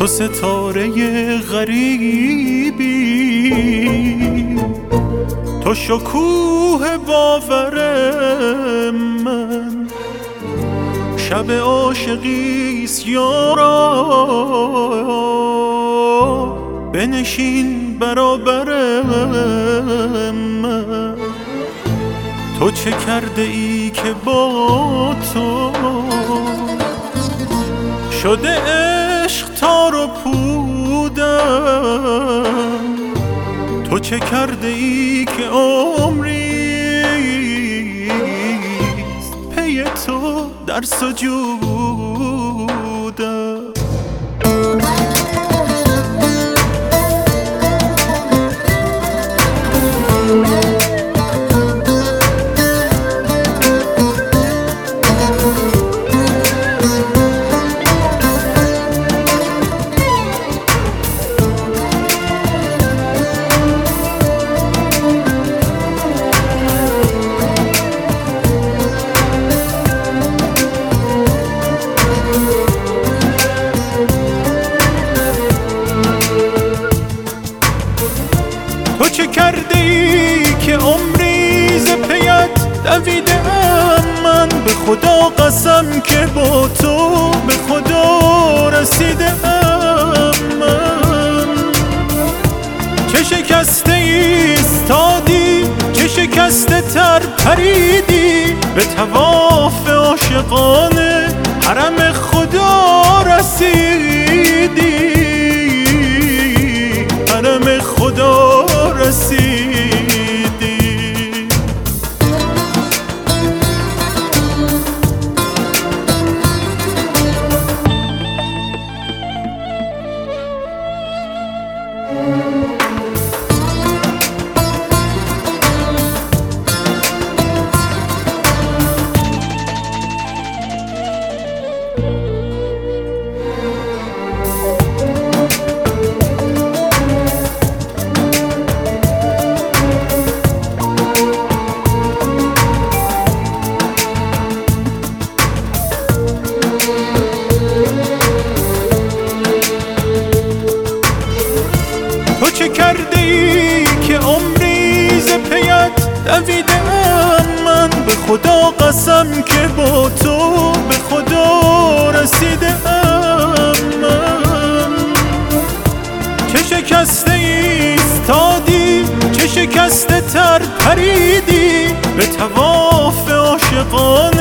تو ستاره غریبی، تو شکوه باور من، شب عاشقیست یارا بنشین برابر من. تو چه کرده ای که با تو شده عشق تار و پودم؟ تو چه کرده ای که عمریست پی تو در سجودم؟ تو چه کرده ای که عمری ز پیت دویدم من؟ به خدا قسم که با تو به خدا رسیدم من. چه شکسته ایستادی، چه شکسته تر پریدی، به طواف عاشقانه حرم خدا رسیدی، حرم خدا رسیدی. تو چه کرده ای که عمری ز پیت دویدم من؟ به خدا قسم که با تو به خدا رسیدم من. چه شکسته ایستادی، چه شکسته تر پریدی، به طواف عاشقانه